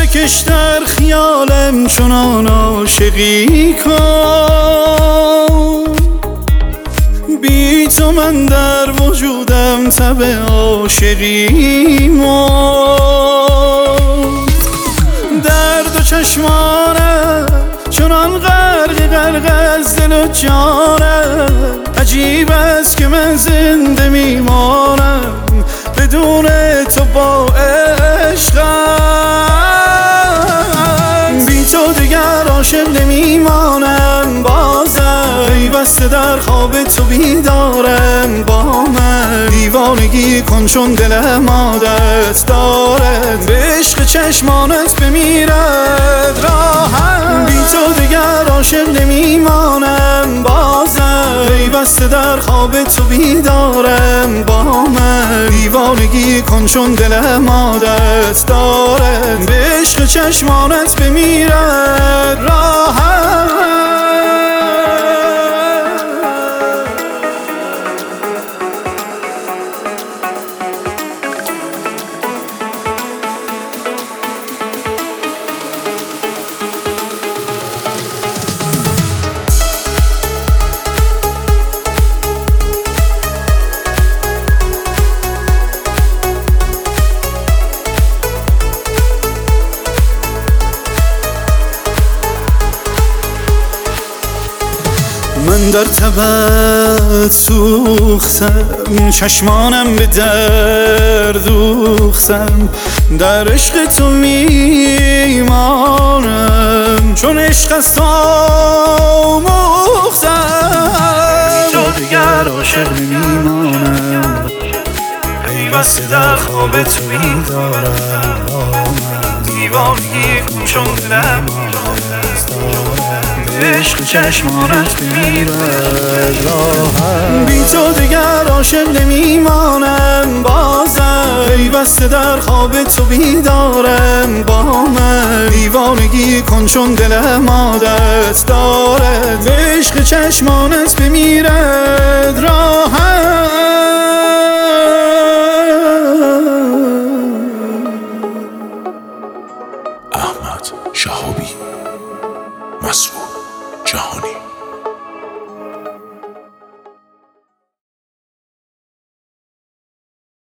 بکش در خیالم چنان عاشقی کن، بی تو من در وجودم تب عاشقی مرد. درد و چشمانم چنان غرق از دل و جانم، عجیب است که من زنده میمانم بدون تو با عشقم. بی تو دیگر عاشق نمیمانم بازم، پیوسته در خواب تو بیدارم با من. دیوانگی کن چون دلم عادت دارد به عشق چشمانت بمیرد راحت. بی تو دیگر عاشق نمیمانم بازم، پیوسته در خواب تو بیدارم با من. دیوانگی کن چون دلم عادت دارد به عشق چشمانت بمیرد راحت. من در تبت سوختم، چشمانم به در دوختم، در عشق تو میمانم چون عشق از تو آموختم. تو دیگر عاشق نمیمانم، پیوسته در خواب تو بیدارم با من. دیوانگی کن چون دلم عادت دارم عشق چشمانت بمیرد راحت. بی تو دیگر عاشق نمیمانم بازم، پیوسته در خواب تو بیدارم با من. دیوانگی کن چون دلم عادت دارد به عشق چشمانت بمیرد راحت.